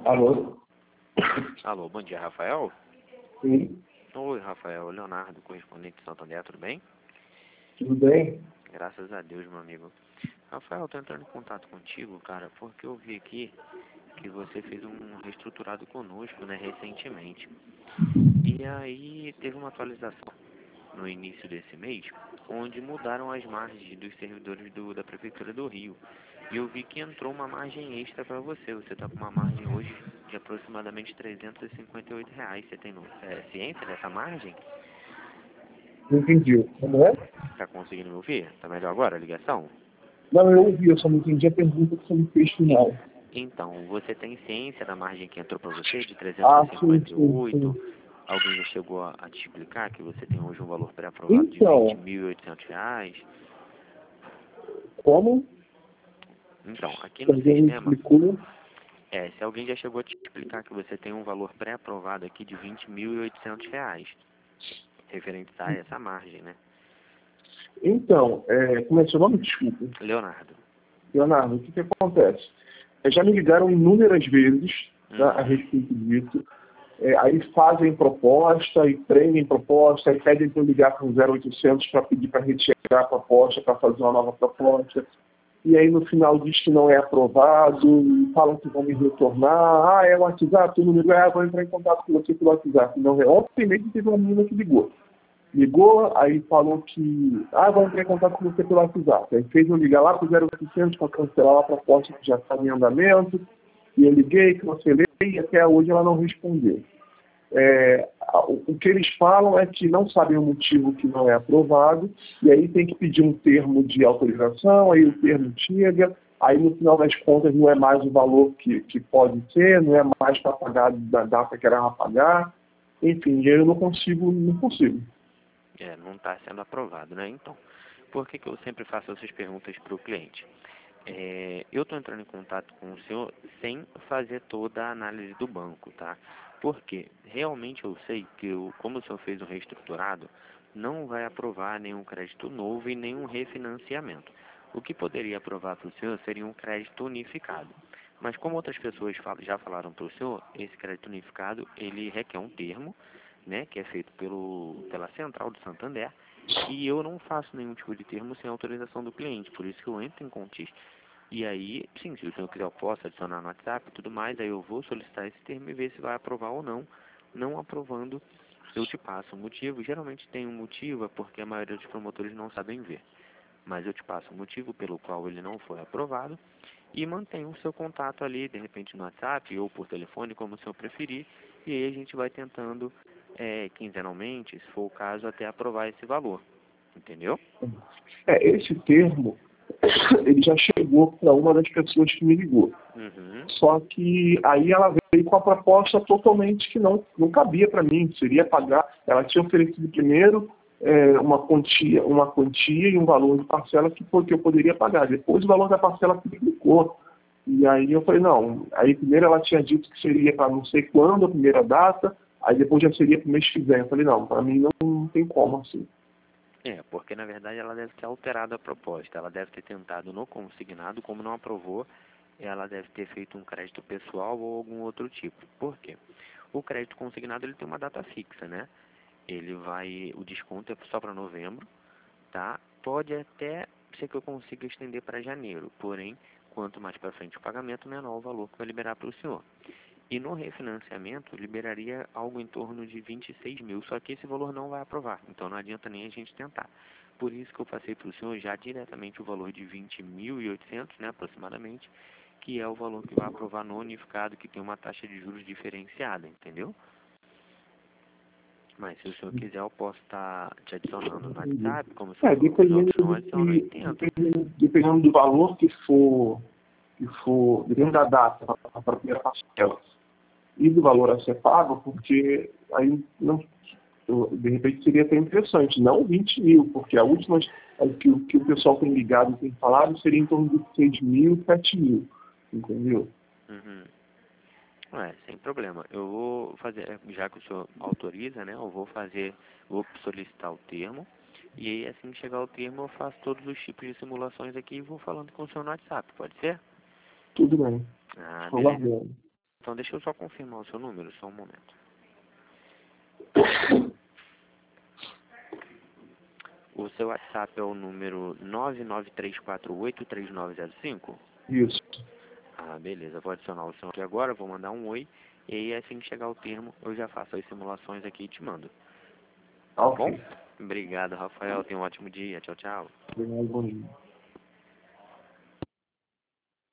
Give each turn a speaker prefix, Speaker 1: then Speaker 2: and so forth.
Speaker 1: Alô?
Speaker 2: Alô, bom dia, Rafael?
Speaker 1: Sim,
Speaker 2: Oi, Rafael, Leonardo, correspondente de Santander, tudo bem?
Speaker 1: tudo bem?
Speaker 2: Graças a Deus, meu amigo. Rafael, tô entrando em contato contigo, cara, porque eu vi aqui que você fez um reestruturado conosco, né, recentemente. E aí teve uma atualização no início desse mês, onde mudaram as margens dos servidores da Prefeitura do Rio. E eu vi que entrou uma margem extra para você. Você está com uma margem hoje de aproximadamente R$ 358. Você tem ciência dessa margem?
Speaker 1: Não entendi. Como é?
Speaker 2: Tá conseguindo me ouvir? Tá melhor agora a ligação?
Speaker 1: Não, eu ouvi, eu só não entendi a pergunta que você me fez final.
Speaker 2: Então, você tem ciência da margem que entrou para você de
Speaker 1: Ah,
Speaker 2: trezentos e
Speaker 1: sim,
Speaker 2: cinquenta e
Speaker 1: sim,
Speaker 2: oito?
Speaker 1: sim.
Speaker 2: Alguém já chegou a te explicar que você tem hoje um valor pré-aprovado de
Speaker 1: Então,
Speaker 2: R$ 20.800?
Speaker 1: como
Speaker 2: Então, aqui no
Speaker 1: alguém me
Speaker 2: sistema,
Speaker 1: explicou,
Speaker 2: se alguém já chegou a te explicar que você tem um valor pré-aprovado aqui de R$ 20.800, referente a essa margem, né?
Speaker 1: então, como é seu nome? Desculpa.
Speaker 2: Leonardo.
Speaker 1: Leonardo, o que acontece? Já me ligaram inúmeras vezes, tá, a
Speaker 2: Uhum.
Speaker 1: respeito disso. Aí fazem proposta, e prendem proposta, aí pedem para eu ligar para o 0800 para pedir para retirar a proposta, para fazer uma nova proposta. E aí no final diz que não é aprovado, e falam que vão me retornar. Ah, é o WhatsApp, o número vou entrar em contato com você pelo WhatsApp. Não é. Ontem mesmo teve uma menina que ligou. Ligou, aí falou que, vou entrar em contato com você pelo WhatsApp. Aí fez eu ligar lá para o 0800 para cancelar a proposta que já está em andamento. E eu liguei, cancelei, e até hoje ela não respondeu. O que eles falam é que não sabem o motivo que não é aprovado, e aí tem que pedir um termo de autorização, aí o termo chega, aí no final das contas não é mais o valor que pode ser, não é mais para pagar da data que era para pagar, enfim, eu não consigo.
Speaker 2: Não está sendo aprovado, né? Então, por que eu sempre faço essas perguntas para o cliente? Eu estou entrando em contato com o senhor sem fazer toda a análise do banco, tá? Porque realmente eu sei que, como o senhor fez o reestruturado, não vai aprovar nenhum crédito novo e nenhum refinanciamento. O que poderia aprovar para o senhor seria um crédito unificado. Mas como outras pessoas já falaram para o senhor, esse crédito unificado, ele requer um termo, né, que é feito pela Central do Santander, e eu não faço nenhum tipo de termo sem autorização do cliente, por isso que eu entro em contato. E aí, sim, se o senhor quiser, eu posso adicionar no WhatsApp e tudo mais, aí eu vou solicitar esse termo e ver se vai aprovar ou não. Não aprovando, eu te passo o motivo. Geralmente tem um motivo, é porque a maioria dos promotores não sabem ver. Mas eu te passo o motivo pelo qual ele não foi aprovado e mantenho o seu contato ali, de repente no WhatsApp ou por telefone, como o senhor preferir. E aí a gente vai tentando, quinzenalmente, se for o caso, até aprovar esse valor. Entendeu?
Speaker 1: Esse termo, ele já chegou para uma das pessoas que me ligou.
Speaker 2: Uhum.
Speaker 1: Só que aí ela veio com a proposta totalmente que não cabia para mim. Seria pagar. Ela tinha oferecido primeiro uma quantia e um valor de parcela que eu poderia pagar. Depois o valor da parcela triplicou. E aí eu falei, não. Aí primeiro ela tinha dito que seria para não sei quando, a primeira data, aí depois já seria para o mês que vem. Eu falei, não, para mim não tem como assim.
Speaker 2: Porque na verdade ela deve ter alterado a proposta. Ela deve ter tentado no consignado, como não aprovou, ela deve ter feito um crédito pessoal ou algum outro tipo. Por quê? O crédito consignado ele tem uma data fixa, né? O desconto é só para novembro, tá? Pode até ser que eu consiga estender para janeiro, porém, quanto mais para frente o pagamento, menor o valor que vai liberar para o senhor. E no refinanciamento, liberaria algo em torno de 26 mil, só que esse valor não vai aprovar, então não adianta nem a gente tentar. Por isso que eu passei para o senhor já diretamente o valor de 20.800, né, aproximadamente, que é o valor que vai aprovar no unificado, que tem uma taxa de juros diferenciada, entendeu? Mas se o senhor quiser, eu posso estar te adicionando no
Speaker 1: Entendi.
Speaker 2: WhatsApp, como o senhor falou que os outros não adicionam, eu entendo.
Speaker 1: Dependendo do valor dependendo da data para a primeira parcela e do valor a ser pago, porque aí não, de repente seria até interessante, não 20 mil, porque a última que o pessoal tem ligado e tem falado seria em torno de 6 mil, 7 mil, entendeu?
Speaker 2: Uhum. Sem problema. Eu vou fazer, já que o senhor autoriza, né? Vou solicitar o termo. E aí, assim que chegar o termo, eu faço todos os tipos de simulações aqui e vou falando com o senhor no WhatsApp, pode ser?
Speaker 1: Tudo bem,
Speaker 2: Ah,
Speaker 1: estou
Speaker 2: beleza.
Speaker 1: aguardando.
Speaker 2: Então deixa eu só confirmar o seu número, só um momento. O seu WhatsApp é o número 993483905?
Speaker 1: Isso.
Speaker 2: Ah, beleza. Vou adicionar o seu aqui agora, vou mandar um oi. E aí, assim que chegar o termo, eu já faço as simulações aqui e te mando. Tá bom?
Speaker 1: Ok.
Speaker 2: Obrigado, Rafael. Tenha um ótimo dia. Tchau, tchau.
Speaker 1: Obrigado, bom dia.